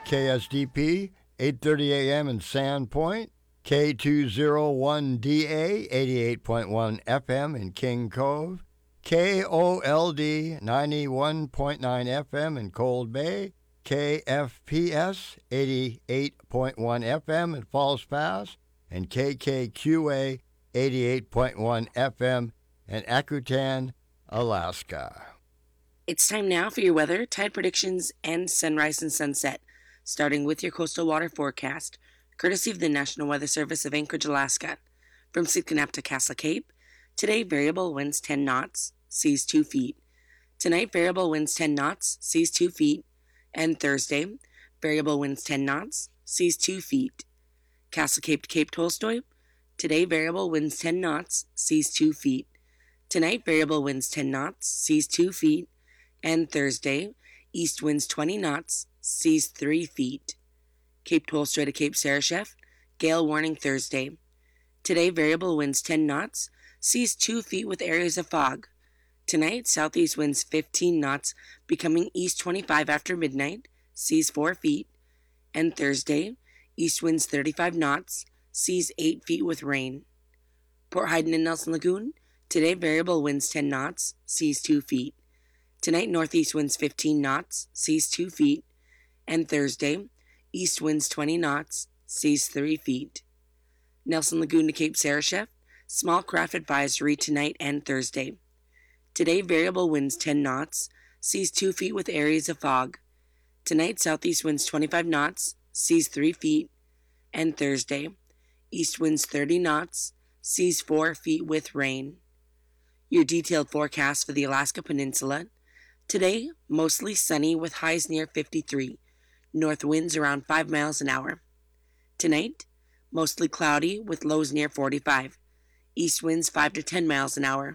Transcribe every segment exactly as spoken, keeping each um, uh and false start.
K S D P, eight thirty a.m. in Sandpoint, K two oh one D A, eighty-eight point one F M in King Cove, K O L D, ninety-one point nine F M in Cold Bay, K F P S, eighty-eight point one F M in Falls Pass, and K K Q A, eighty-eight point one F M in Akutan, Alaska. It's time now for your weather, tide predictions, and sunrise and sunset, starting with your coastal water forecast, courtesy of the National Weather Service of Anchorage, Alaska. From Sitkanap to Castle Cape, today variable winds ten knots, seas two feet. Tonight variable winds ten knots, seas two feet. And Thursday, variable winds ten knots, seas two feet. Castle Cape to Cape Tolstoy, today variable winds ten knots, seas two feet. Tonight variable winds ten knots, seas two feet. And Thursday, east winds twenty knots, seas three feet. Cape Tolstoy to Cape Sarashef, gale warning Thursday. Today, variable winds ten knots, seas two feet with areas of fog. Tonight, southeast winds fifteen knots, becoming east twenty-five after midnight, seas four feet. And Thursday, east winds thirty-five knots, seas eight feet with rain. Port Haydn and Nelson Lagoon, today, variable winds ten knots, seas two feet. Tonight, northeast winds fifteen knots, seas two feet. And Thursday, east winds twenty knots, seas three feet. Nelson Lagoon to Cape Sarashef, small craft advisory tonight and Thursday. Today, variable winds ten knots, seas two feet with areas of fog. Tonight, southeast winds twenty-five knots, seas three feet. And Thursday, east winds thirty knots, seas four feet with rain. Your detailed forecast for the Alaska Peninsula. Today, mostly sunny with highs near fifty-three. North winds around five miles an hour. Tonight, mostly cloudy with lows near forty-five. East winds five to ten miles an hour.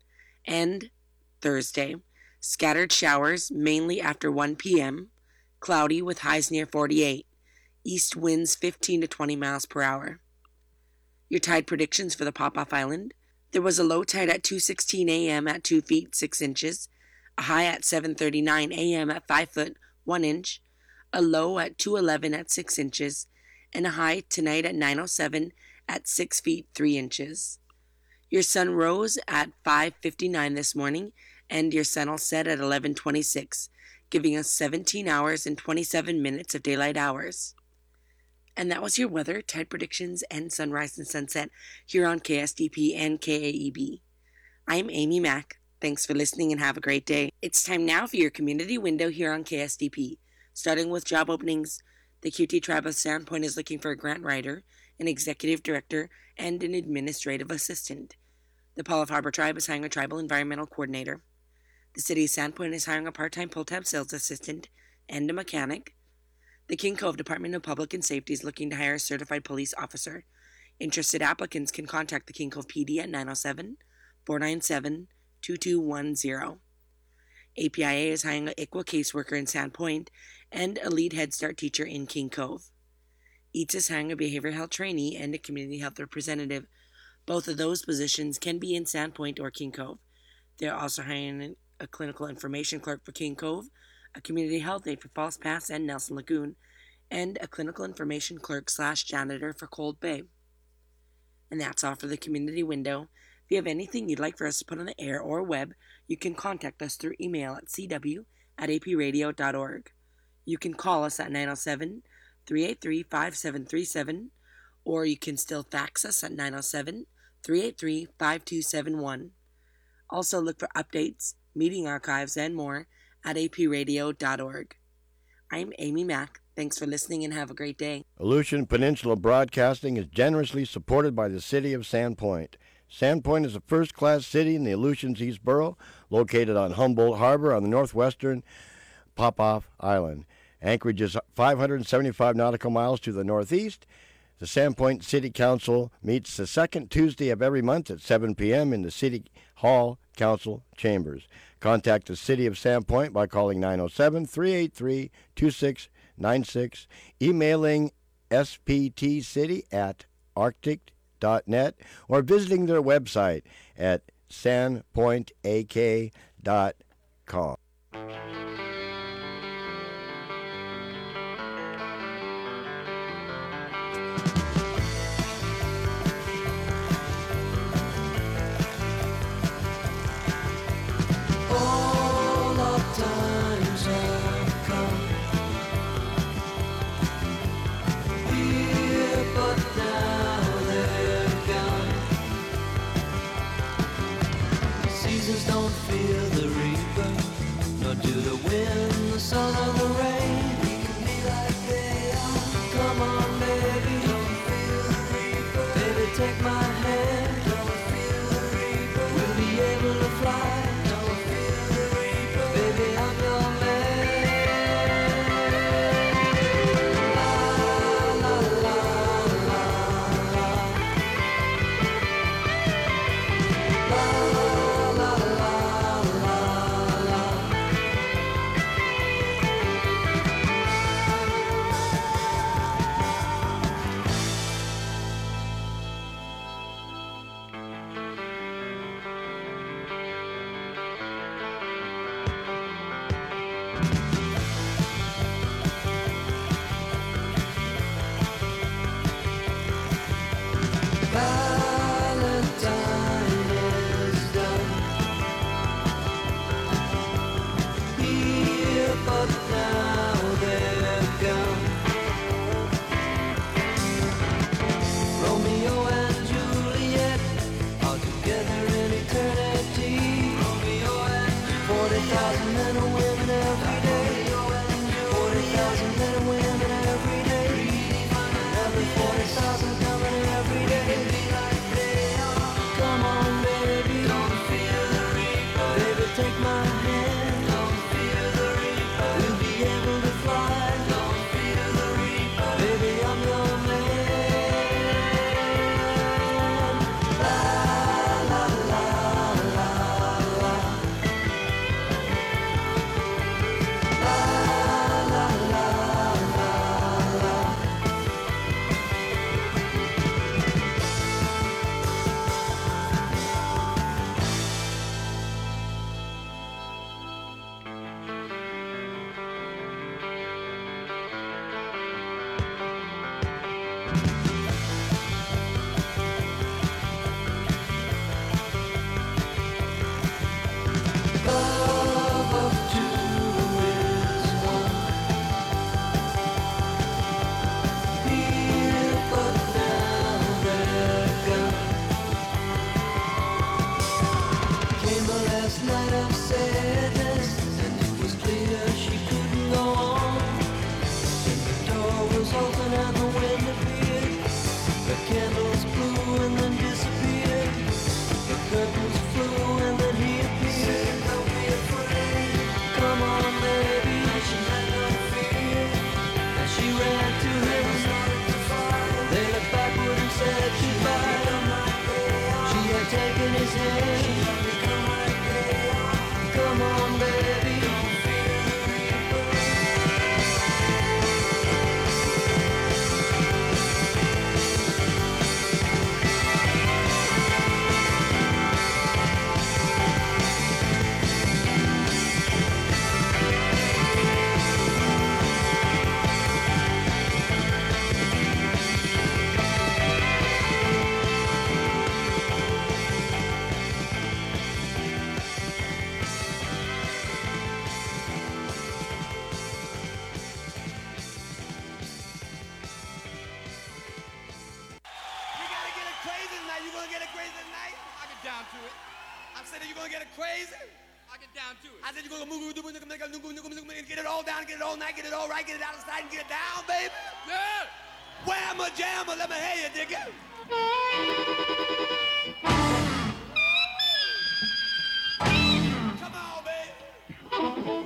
And Thursday, scattered showers mainly after one p.m. Cloudy with highs near forty-eight. East winds fifteen to twenty miles per hour. Your tide predictions for the Pop-Off Island. There was a low tide at two sixteen a.m. at two feet six inches. A high at seven thirty-nine a.m. at five foot one inch. A low at two eleven at six inches. And a high tonight at nine oh seven at six feet three inches. Your sun rose at five fifty-nine this morning, and your sun will set at eleven twenty-six, giving us seventeen hours and twenty-seven minutes of daylight hours. And that was your weather, tide predictions, and sunrise and sunset here on K S D P and K A E B. I'm Amy Mack. Thanks for listening and have a great day. It's time now for your community window here on K S D P. Starting with job openings, the Q T Tribe of Sandpoint is looking for a grant writer, an executive director, and an administrative assistant. The Palav Harbor Tribe is hiring a tribal environmental coordinator. The City of Sandpoint is hiring a part-time pull-tab sales assistant and a mechanic. The King Cove Department of Public and Safety is looking to hire a certified police officer. Interested applicants can contact the King Cove P D at nine oh seven, four nine seven, two two one zero. A P I A is hiring an I C W A caseworker in Sandpoint and a lead Head Start teacher in King Cove. E A T S is hiring a behavioral health trainee and a community health representative. Both of those positions can be in Sandpoint or King Cove. They're also hiring a clinical information clerk for King Cove, a community health aide for Falls Pass and Nelson Lagoon, and a clinical information clerk slash janitor for Cold Bay. And that's all for the community window. If you have anything you'd like for us to put on the air or web, you can contact us through email at c w at a p radio dot org. You can call us at nine oh seven, three eight three, five seven three seven, or you can still fax us at nine oh seven, three eight three, five two seven one. Also look for updates, meeting archives, and more at a p radio dot org. I'm Amy Mack. Thanks for listening and have a great day. Aleutian Peninsula Broadcasting is generously supported by the City of Sandpoint. Sandpoint is a first-class city in the Aleutians East Borough, located on Humboldt Harbor on the northwestern Pop-Off Island. Anchorage is five hundred seventy-five nautical miles to the northeast. The Sandpoint City Council meets the second Tuesday of every month at seven p.m. in the City Hall Council Chambers. Contact the City of Sandpoint by calling nine oh seven, three eight three, two six nine six, emailing s p t city at arctic dot net, or visiting their website at sandpoint a k dot com. thousand men and women every day. Another forty thousand coming every day. Come on, baby, don't feel the reaper. Baby, take my hand. Don't feel the reaper. We'll be able to fly. Don't feel the reaper. Baby, I'm your man. La la la la la. La la la la la. Love of two is one. Here but now they're gone. Came the last night of sadness, and it was clear she couldn't go on. The door was open and the wind appeared. The candles blew and then disappeared. The curtains flew and then he appeared. Don't be afraid. Come on, baby. She had no fear. And she ran to him. They looked backward and said goodbye. She had taken his hand. Come on, baby. You gotta get it crazy tonight. You gonna get it crazy tonight? I get down to it. I said that you gonna get it crazy. I get down to it. I said you gonna move, move, move, move, move, move, move, move, get it all down, get it all night, get it all right, get it out of sight, and get it down, baby. Yeah. Whamma jamma, let me hear you, dig it. Come on, baby.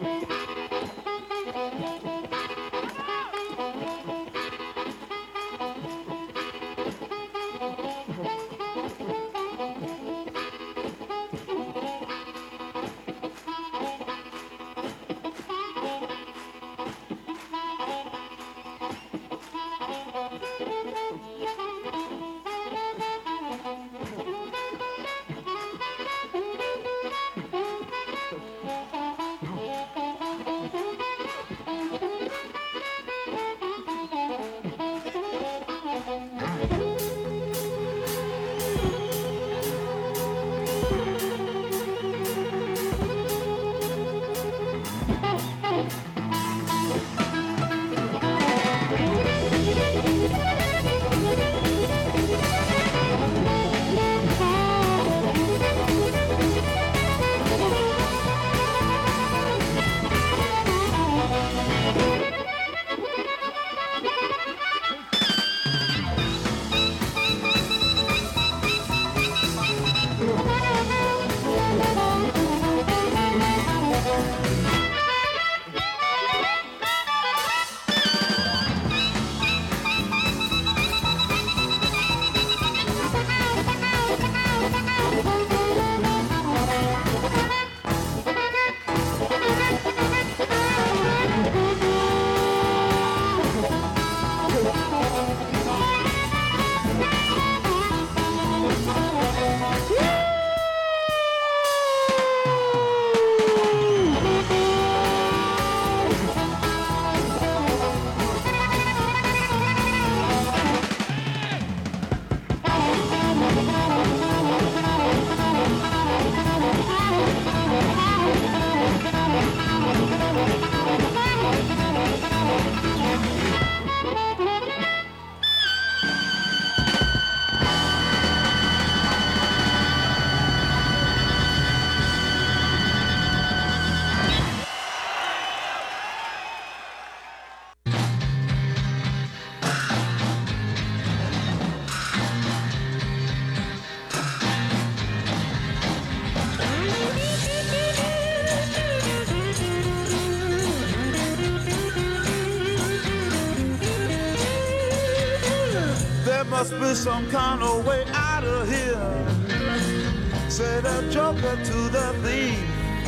must be some kind of way out of here, said a joker to the thief.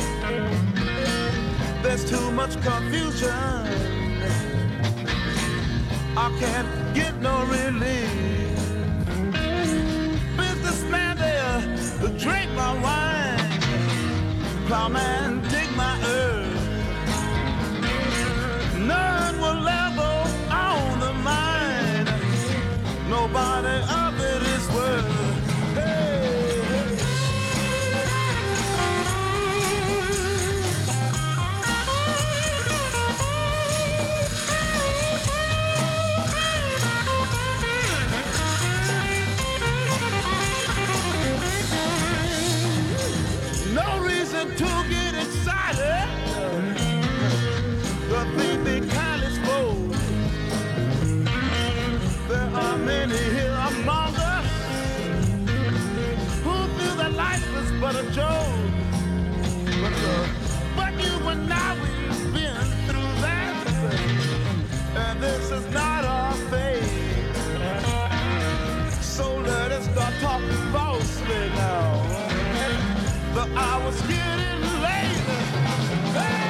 There's too much confusion, I can't get no relief. Businessman there, drink my wine. Plowman, dig my earth. None will ever own the mine. Nobody of it is worth. Hey, hey. No reason to get excited. The thing they kindly spoke. There are many here among us who feel that life is but a joke. But, uh, but you and I, we've been through that, and this is not our fate. So let us start talking falsely now. The hour's getting late. Hey!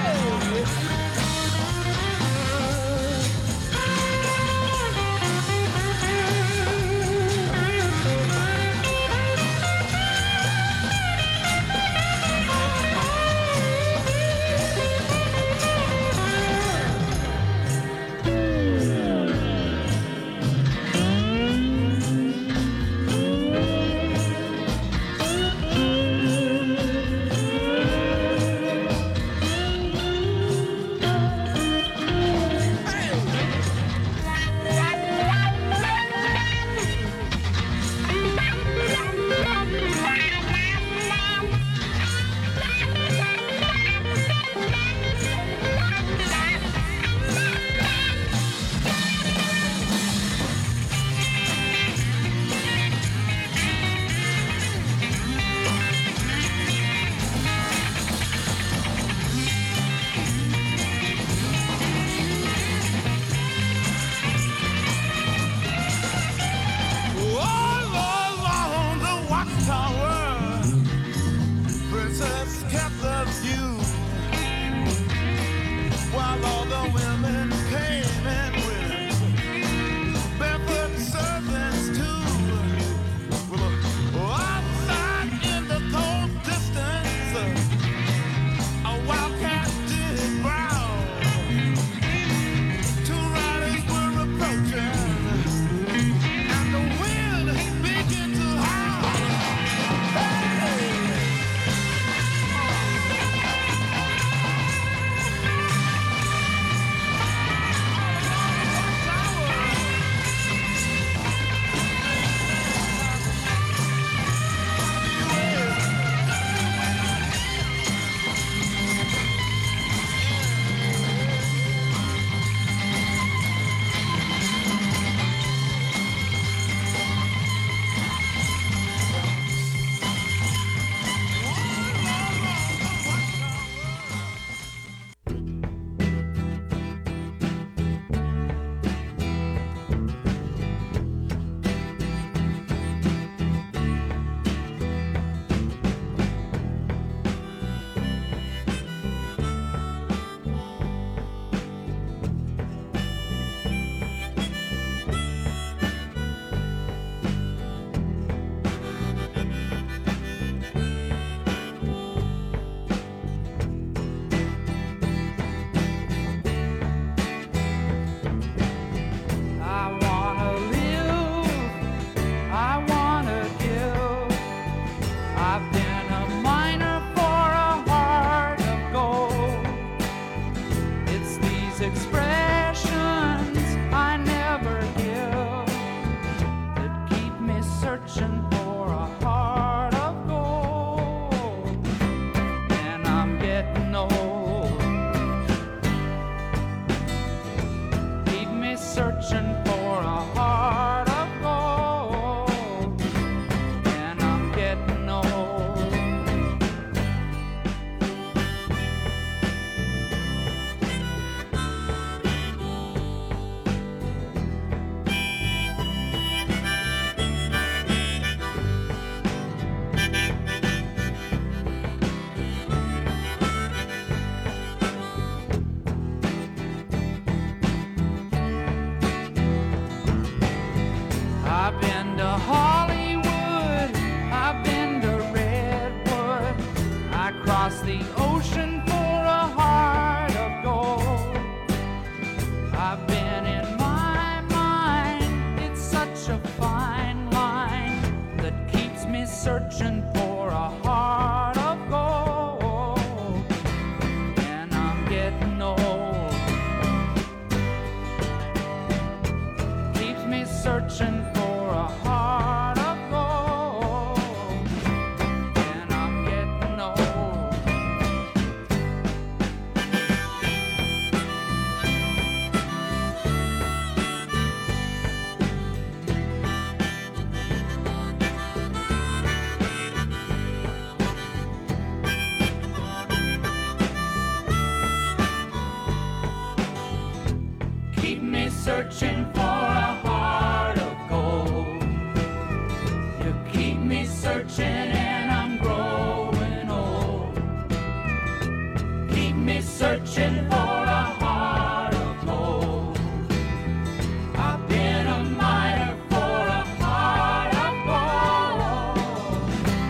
searching for a heart of gold. You keep me searching and I'm growing old. Keep me searching for a heart of gold. I've been a miner for a heart of gold.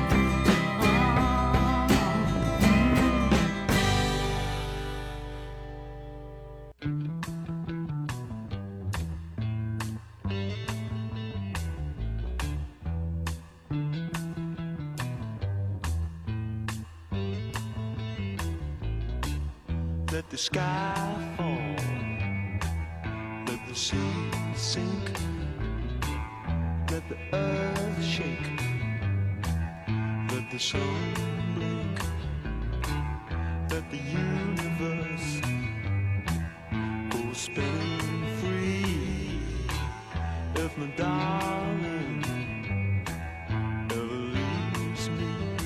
Let the sky fall, let the sea sink, let the earth shake, let the sun blink, let the universe go spinning free. If my darling ever leaves me,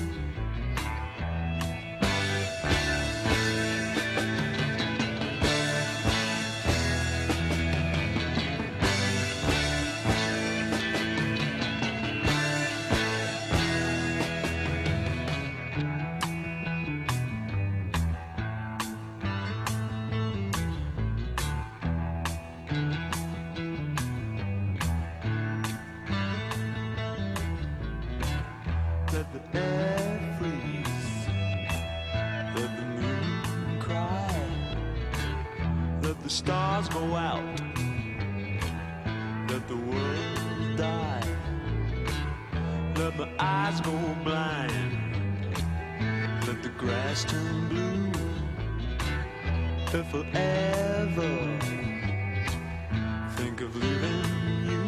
let the air freeze, let the moon cry, let the stars go out, let the world die, let my eyes go blind, let the grass turn blue. If I'll ever think of leaving you,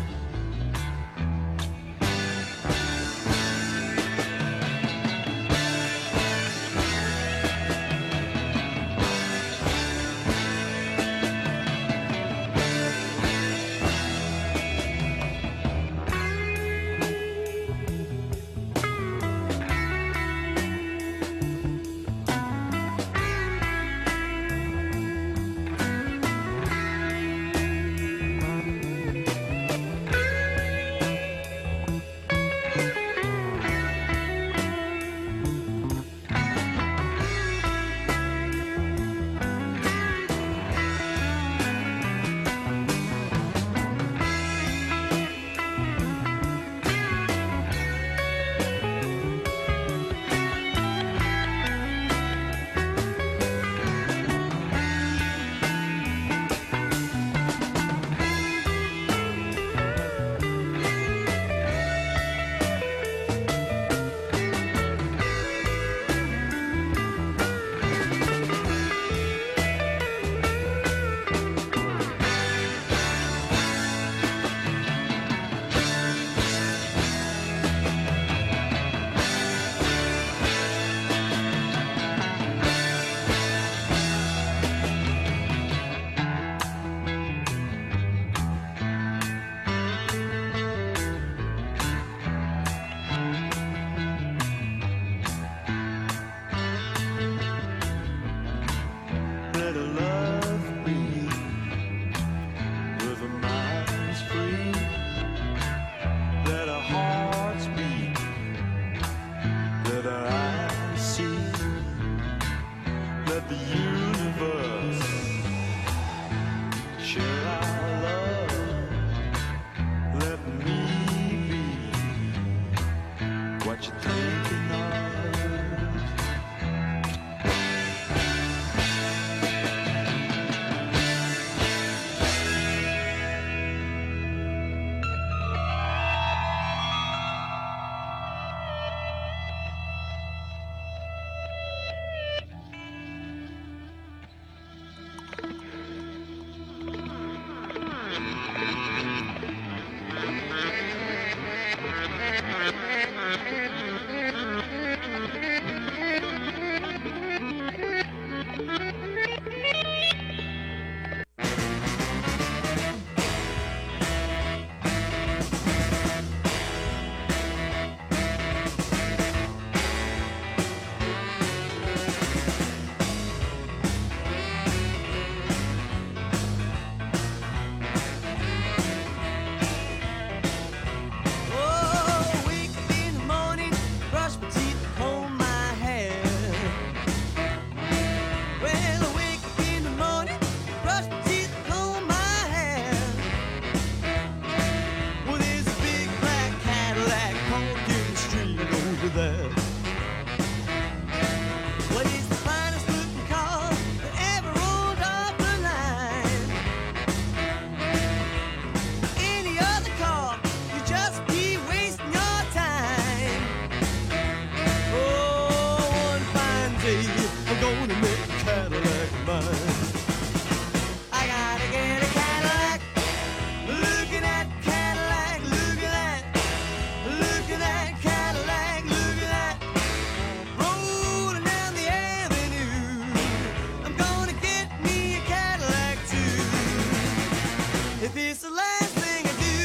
let our love be with our minds free, let our hearts beat, let our eyes see, let the universe share our love, let me be what you're thinking of. it's the last thing I do.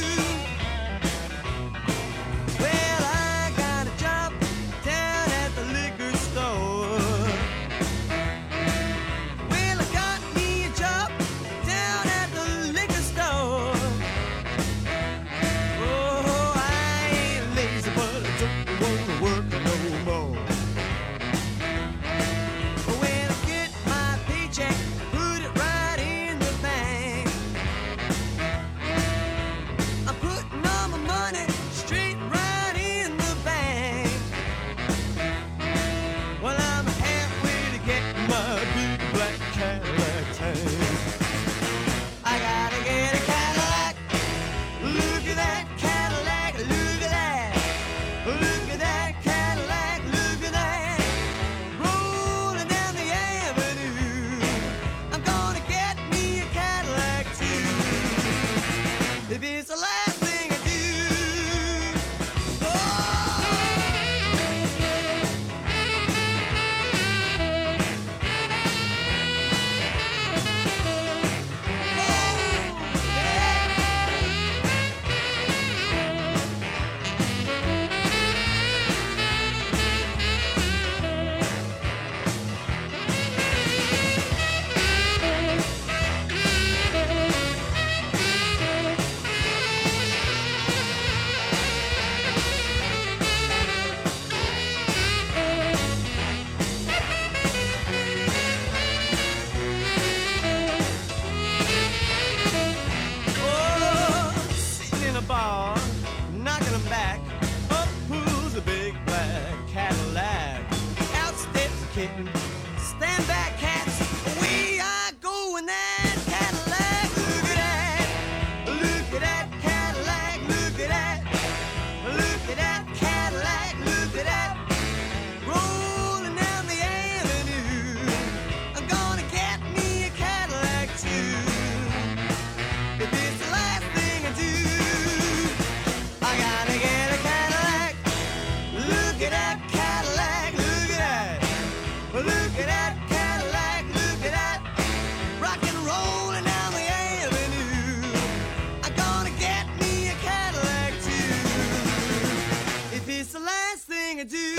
Well, I got a job down at the liquor store. Well, I got me a job down at the liquor store. Oh, I ain't lazy, but I don't want to work no more. When I get my paycheck, put it right in the bank. I'm putting all my money straight right in the bank. Well, I'm halfway to get my big black Cadillac tank. I gotta get a Cadillac. Look at that Cadillac. Look at that. Look at that Cadillac. Look at that. Rolling down the avenue. I'm gonna get me a Cadillac too. If it's the last thing I do. Oh, sitting in a bar, knocking them back. Up pulls a big black Cadillac. Out steps a kitten. Stand back, cats. We are going that Cadillac. Look at that. Look at that Cadillac. Look at that. Look at that Cadillac. Look at that. Rolling down the avenue. I'm gonna get me a Cadillac too. If it's the last thing I do, I gotta get a Cadillac. Look at that Cadillac. Look at that. Look at that Cadillac. Look at that. Rock and rolling down the avenue. I'm gonna get me a Cadillac too. If it's the last thing I do.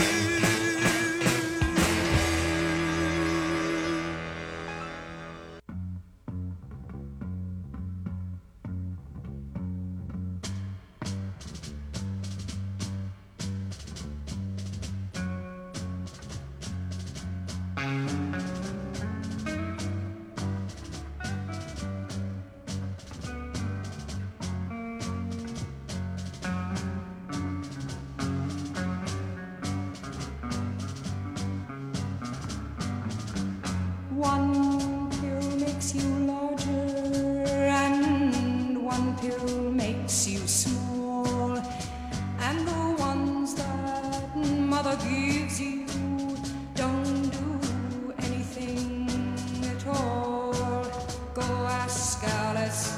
One pill makes you larger and one pill makes you small. And the ones that mother gives you don't do anything at all. Go ask Alice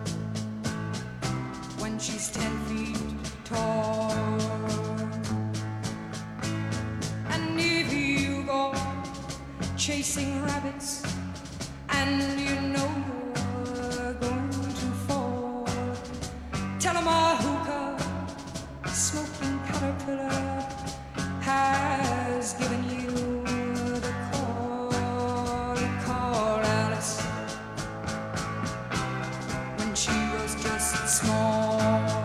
when she's ten feet tall. And if you go chasing rabbits and you know you're going to fall, tell 'em a hookah smoking caterpillar has given you the call. Call Alice when she was just small.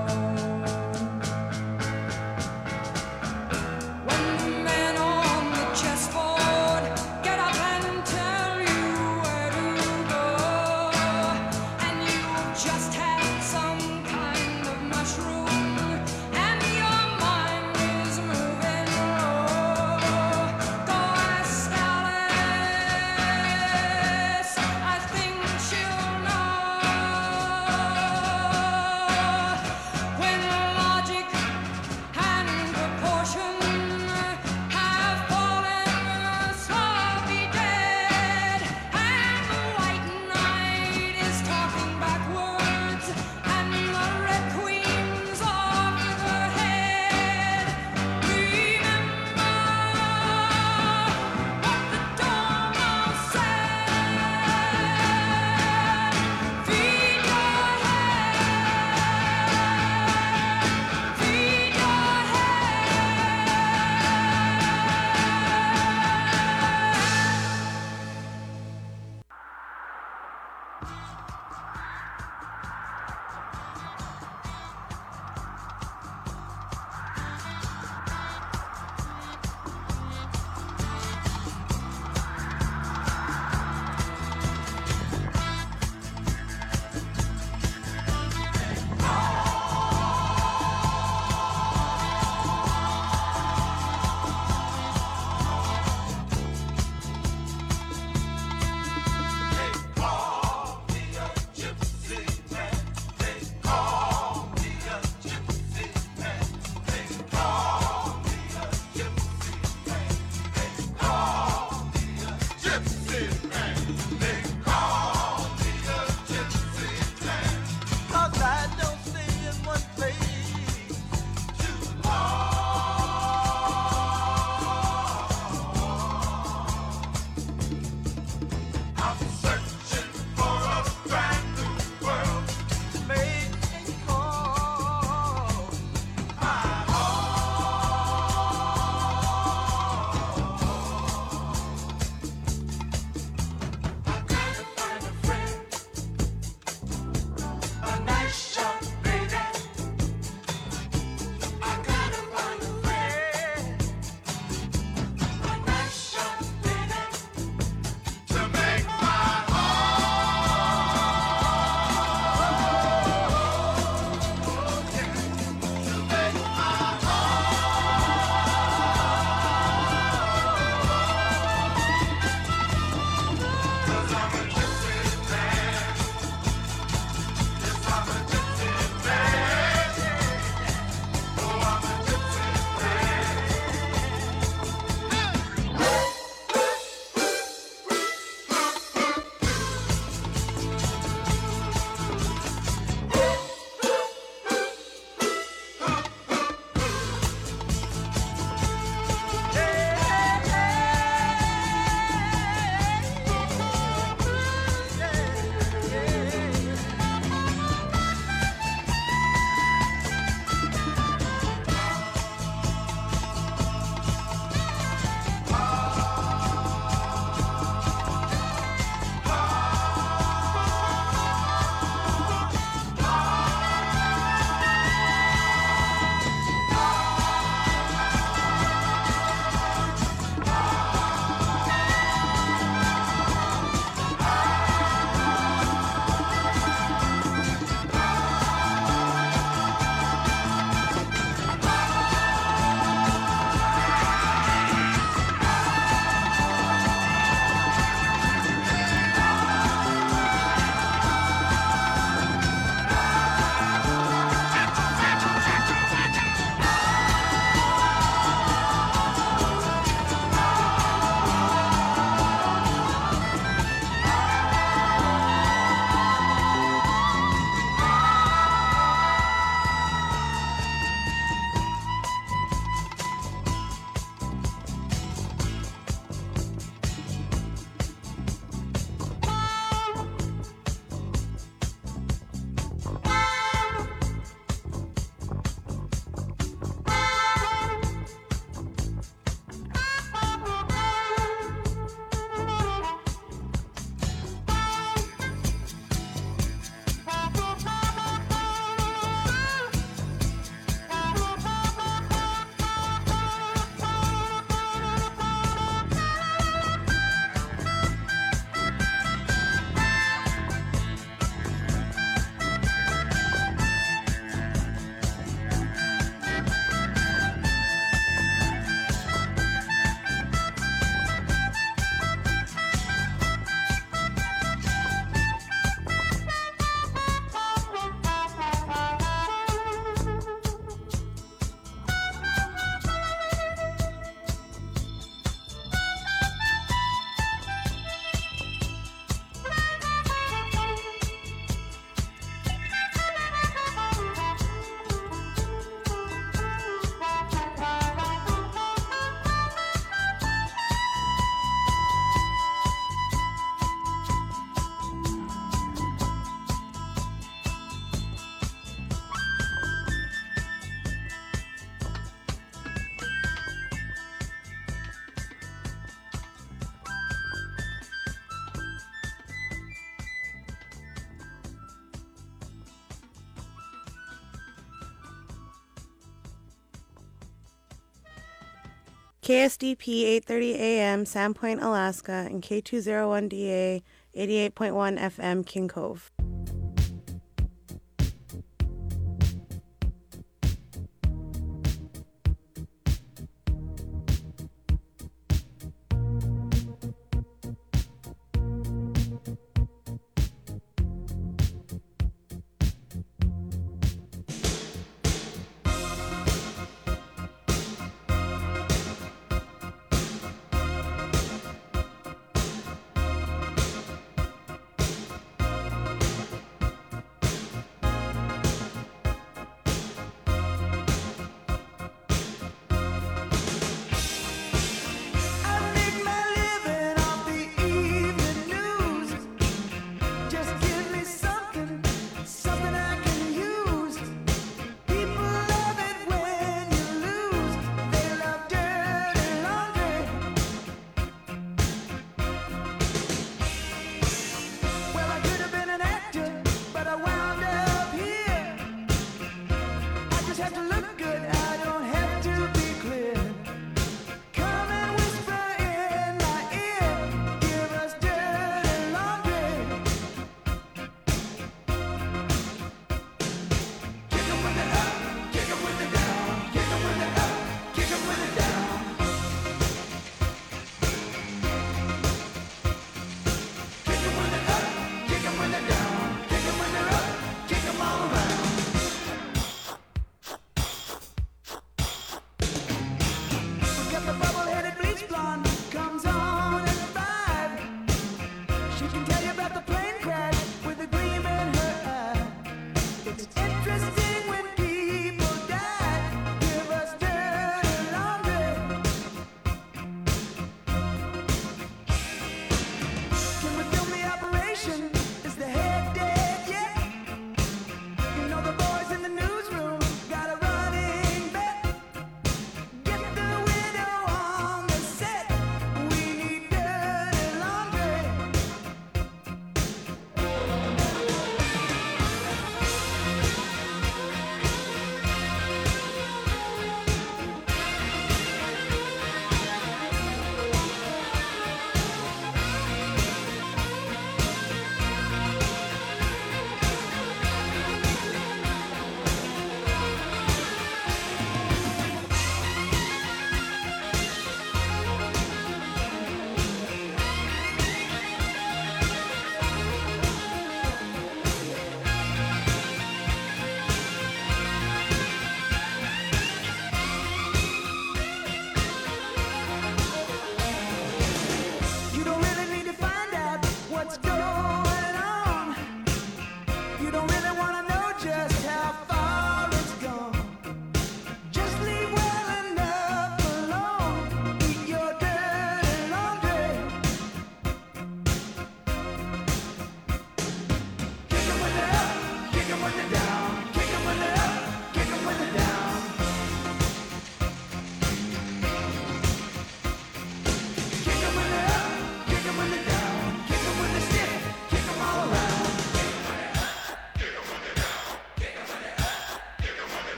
When the men on the chessboard get up and tell you where to go, and you've just had some kind of mushroom, and your mind is moving low, go ask Alice. I think she'll know. When logic and proportion have fallen sloppy dead, and the white knight is talking backwards K S D P eight thirty A M, Sandpoint, Alaska, and K two oh one D A eighty-eight point one F M, King Cove.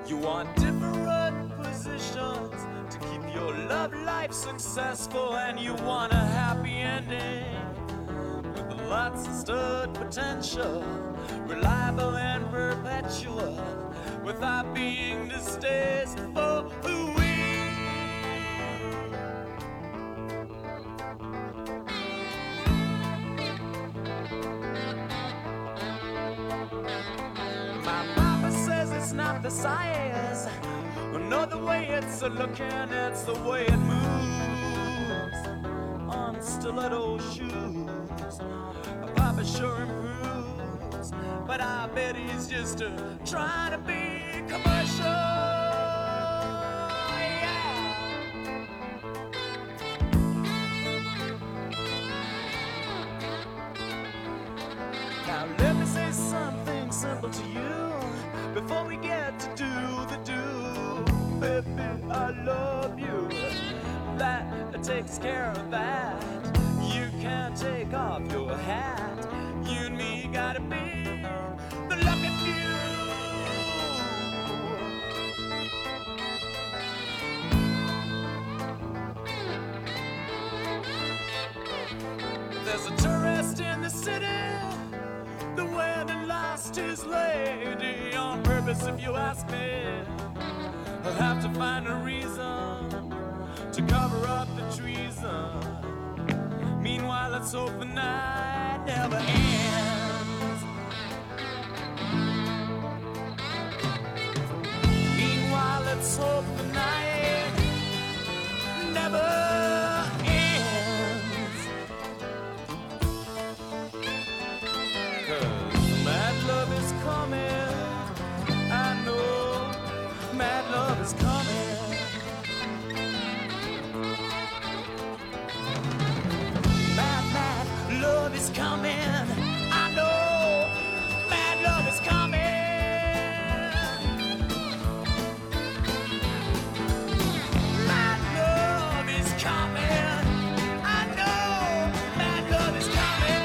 You want different positions to keep your love life successful, and you want a happy ending with lots of stud potential, reliable and perpetual, without being distasteful. Ooh-wee. My papa says it's not the size, nor the way it's a looking, it's the way it moves on stiletto shoes. Papa sure improves, but I bet he's just uh, trying to be commercial. Now let me say something simple to you before we get to do the do. Baby, I love you. That takes care of that. You can't take off your hat. You and me gotta be the lucky few. There's a tourist in the city, the one that lost his lady on purpose, if you ask me. I'll have to find a reason to cover up the treason. Meanwhile, let's hope the night never ends. Meanwhile, let's hope the night never ends. 'Cause mad love is coming, I know. Mad love is coming. Mad, mad love is coming. I know. Mad love is coming. Mad love is coming. I know. Mad love is coming.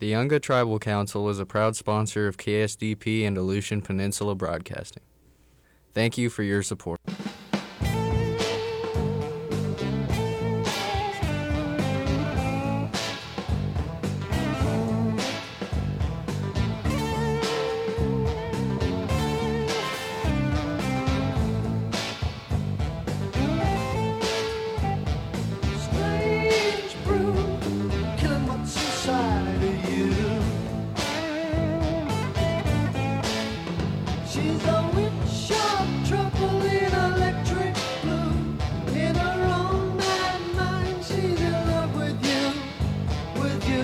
Cayunga Tribal Council is a proud sponsor of K S D P and Aleutian Peninsula Broadcasting. Thank you for your support. Strange brew, killing what's inside of you. She's a witch of trouble in electric blue. In her own mad mind, she's in love with you, with you.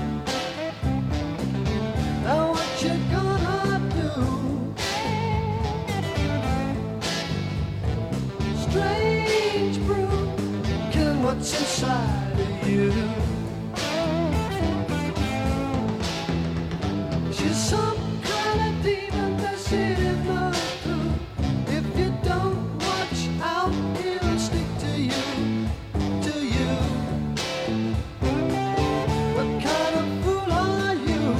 Now what you gonna do? Strange brew, killing what's inside of you. She's some kind of demon that's in the through. If you don't watch out, it'll stick to you, to you. What kind of fool are you?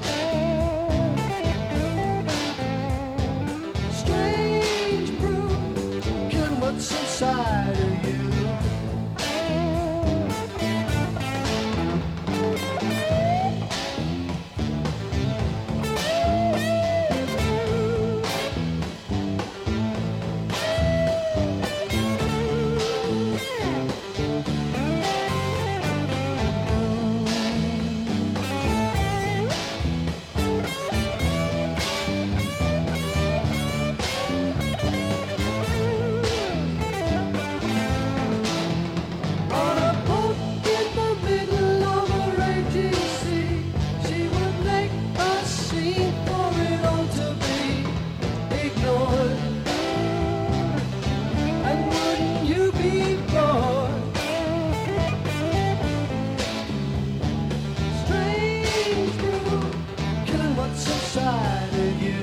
Strange brew, killing what's inside of you. On a boat in the middle of a raging sea, she would make a scene for it all to be ignored. And wouldn't you be bored? Strange brew, killing what's inside of you.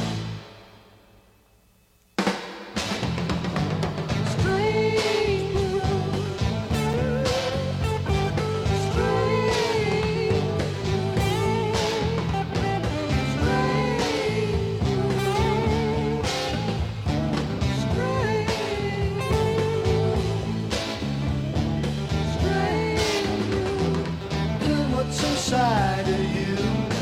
Strange brew. What's inside of you?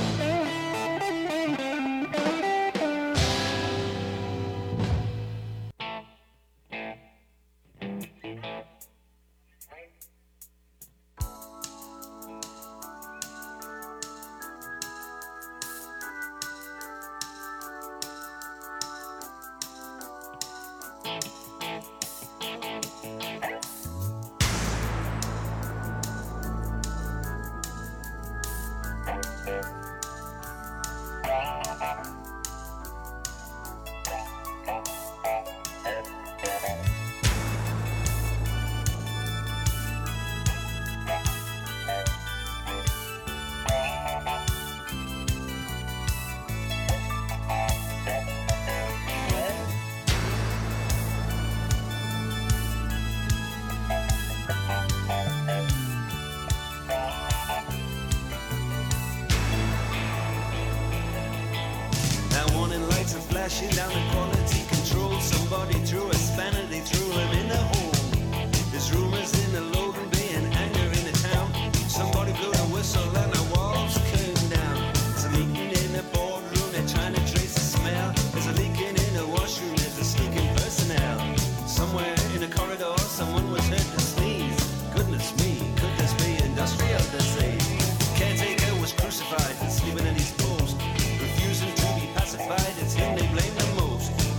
Now warning lights are flashing down the quality control. Somebody threw a spanner, they threw him in the hole. There's rumors in the Logan Bay and anger in the town. Somebody blew the whistle and the walls came down. There's a meeting in the boardroom, they're trying to trace the smell. There's a leaking in the washroom, there's a sneaking personnel. Somewhere in a corridor, someone was heard to sneeze. Goodness me, could this be industrial disease? Caretaker was crucified and sleeping in his post, refusing to be pacified. It's him they blame the most.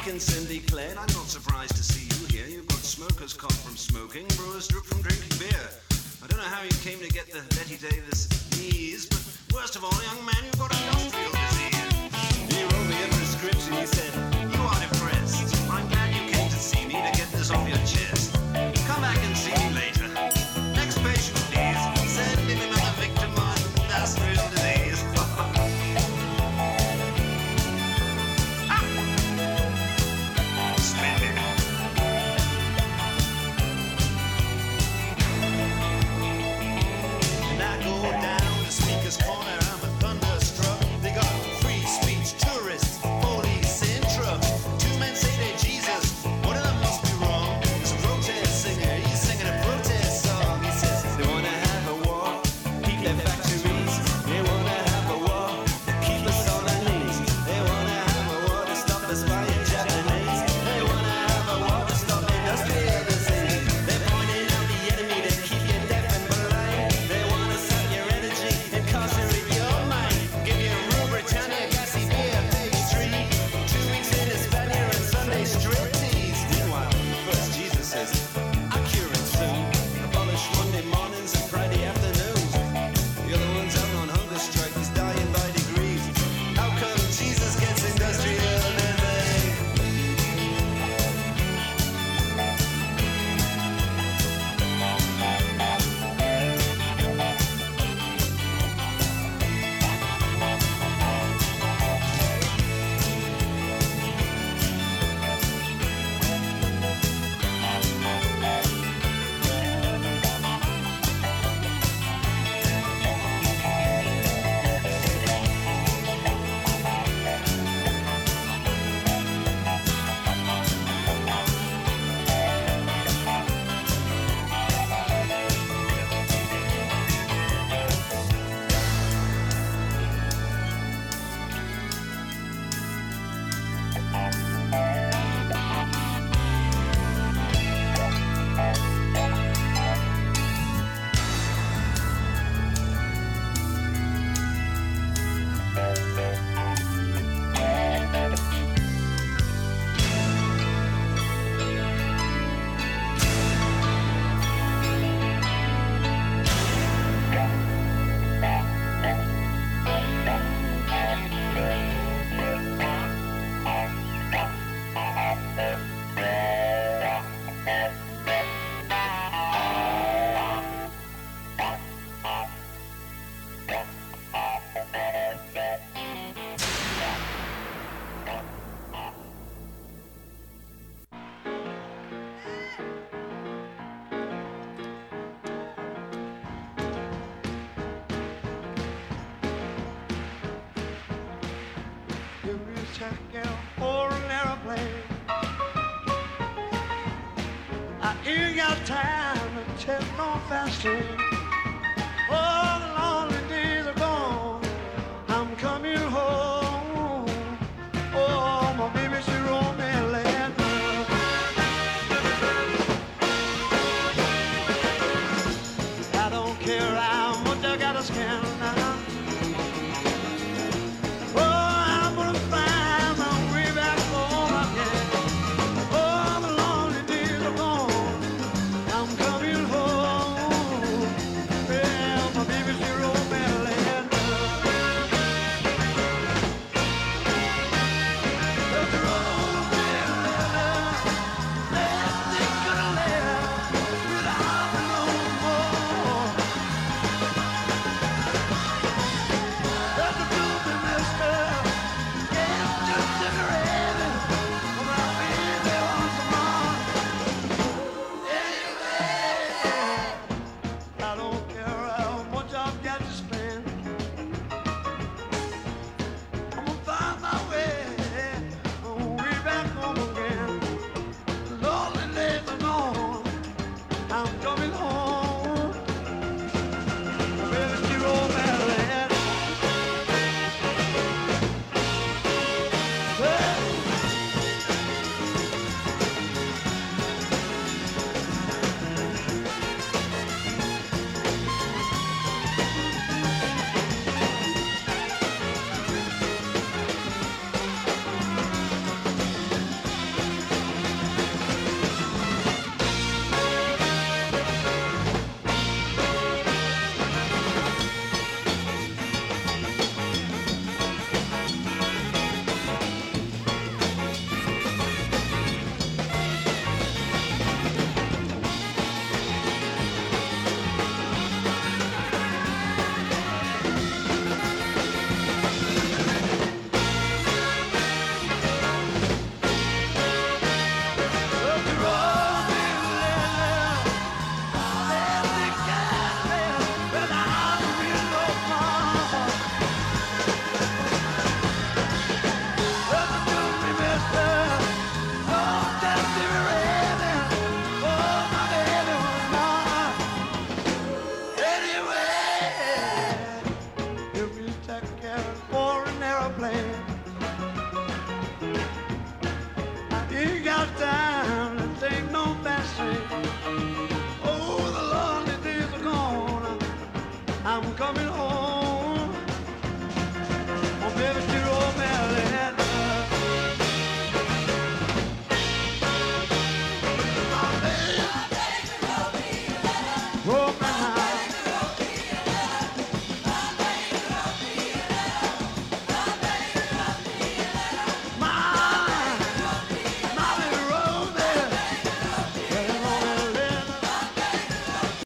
Mike and Cindy Klein, I'm not surprised to see you here. You've got smokers cough from smoking, brewers drip from drinking beer. I don't know how you came to get the Betty Davis knees, but worst of all, young man, you've got industrial disease. He wrote me a prescription, he said, you are depressed. I'm glad you came to see me to get this off your chest. Come back and see me later. Next patient, please. Send him another victim of industrial disease. Splendid. And I go down to Speaker's Corner, I'm a thunderstruck. They got free speech tourists, police in trucks. Two men say they're Jesus, one of them must be wrong. There's a protest singer, he's singing a protest song. He says they wanna have a war, keep their factories. They wanna have a war, keep us on our knees. They wanna have a war to stop us buying Japanese. They wanna have a war to stop industrial disease. They're pointing out the enemy to keep you deaf and blind. They wanna sap your energy, incarcerate your mind. Give you Rue Britannia, gassy beer, pastry. Two weeks in Hispania and Sunday strip tease. Meanwhile, first Jesus says, I'll cure it soon. Abolish Monday mornings and Friday afternoons. The other one's out on hunger strike, he's dying by degrees. How come Jesus gets industrial disease? You wish I could hold an airplane. I ain't got time to tell no faster.